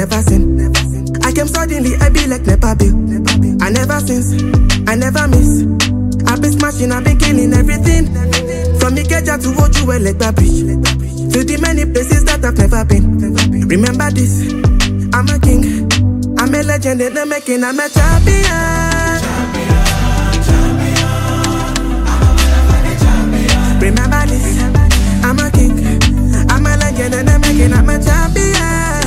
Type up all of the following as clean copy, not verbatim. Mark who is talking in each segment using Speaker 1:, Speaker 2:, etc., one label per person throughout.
Speaker 1: never sin. I came suddenly, I be like Nepa Bill. I never since, I never miss. I been smashing, I been killing everything. From Ikeja to Ojuwe, like Bridge. To the many places that I've never been. Remember this, I'm a king. I'm a legend in the making, I'm a champion. Remember this, I'm a king. I'm a legend in the making, I'm a champion.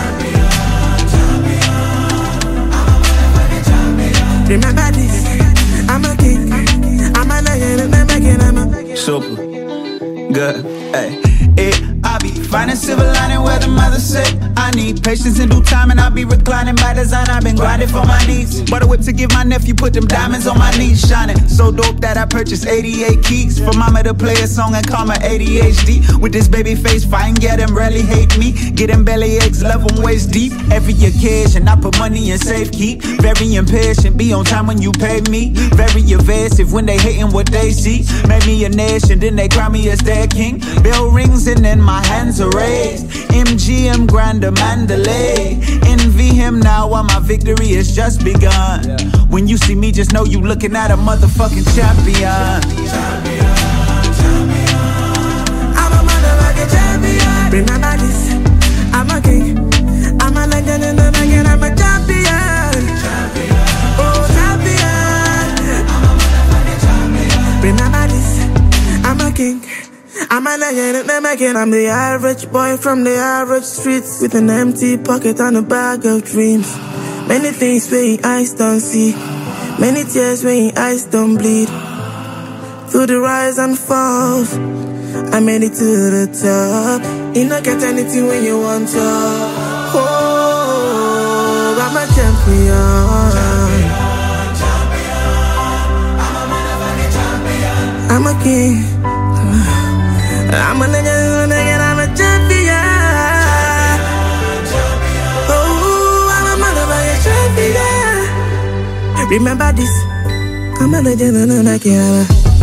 Speaker 1: Remember this, I'm a king. I'm a legend in the making, I'm a
Speaker 2: super good, hey. I be finding silver lining where the mother say I need patience in due time, and I be reclining by design. I've been grinding for my needs. Bought a whip to give my nephew, put them diamonds on my knees, shining so dope that I purchased 88 keys for mama to play a song and call my ADHD. With this baby face, fine, yeah, them rarely hate me. Get them belly aches, love them waist deep. Every occasion, I put money in safe keep. Very impatient, be on time when you pay me. Very evasive when they hating what they see. Made me a nation, then they crown me as their king. Bell rings and then my hands are raised. MGM Grander Mandalay. Envy him now while my victory has just begun. When you see me, just know you looking at a motherfucking champion.
Speaker 1: I'm a motherfucking champion. Remember this, I'm a king. I'm a legend in the making, I'm a champion. Oh, champion. Remember this, I'm a king. I'm a legend in the making, I'm the average boy from the average streets, with an empty pocket and a bag of dreams. Many things where your eyes don't see, many tears where your eyes don't bleed. Through the rise and falls, I made it to the top. You don't get anything when you want to. Oh, I'm a champion. I'm a king. I'm a legend and I'm a champion. Oh, I'm a motherfucking champion. Remember this, I'm a legend and I'm a king.